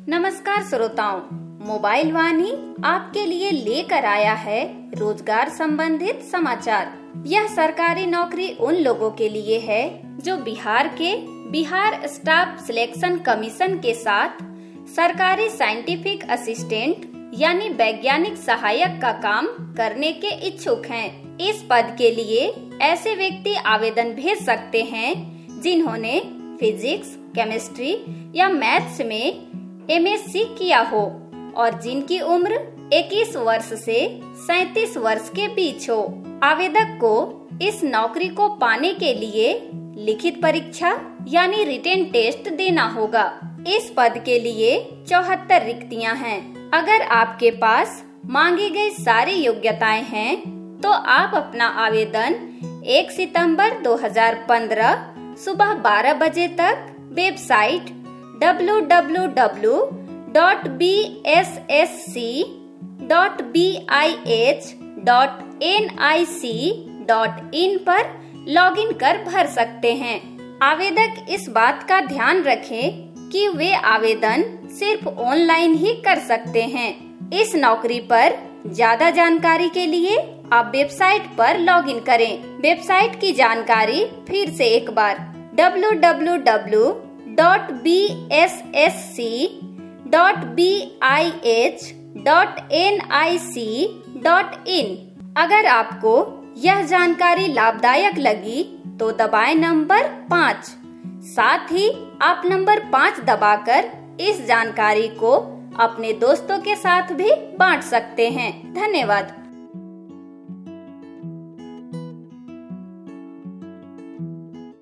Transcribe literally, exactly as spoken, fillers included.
नमस्कार श्रोताओं, मोबाइल वाणी आपके लिए लेकर आया है रोजगार संबंधित समाचार। यह सरकारी नौकरी उन लोगों के लिए है जो बिहार के बिहार स्टाफ सिलेक्शन कमीशन के साथ सरकारी साइंटिफिक असिस्टेंट यानी वैज्ञानिक सहायक का काम करने के इच्छुक हैं। इस पद के लिए ऐसे व्यक्ति आवेदन भेज सकते हैं जिन्होंने फिजिक्स, केमिस्ट्री या मैथ्स में एम एस सी किया हो और जिनकी उम्र इक्कीस वर्ष से सैंतीस वर्ष के बीच हो। आवेदक को इस नौकरी को पाने के लिए लिखित परीक्षा यानी रिटेन टेस्ट देना होगा। इस पद के लिए चौहत्तर रिक्तियां हैं। अगर आपके पास मांगी गई सारी योग्यताएं हैं तो आप अपना आवेदन एक सितंबर दो हज़ार पंद्रह सुबह बारह बजे तक website W W W dot B S S C dot B I H dot N I C dot in पर लॉगिन कर भर सकते हैं। आवेदक इस बात का ध्यान रखें कि वे आवेदन सिर्फ ऑनलाइन ही कर सकते हैं। इस नौकरी पर ज्यादा जानकारी के लिए आप वेबसाइट पर लॉगिन करें। वेबसाइट की जानकारी फिर से एक बार W W W dot B S S C dot B I H dot N I C dot in. अगर आपको यह जानकारी लाभदायक लगी तो दबाएं नंबर पाँच। साथ ही आप नंबर पाँच दबाकर इस जानकारी को अपने दोस्तों के साथ भी बांट सकते हैं। धन्यवाद।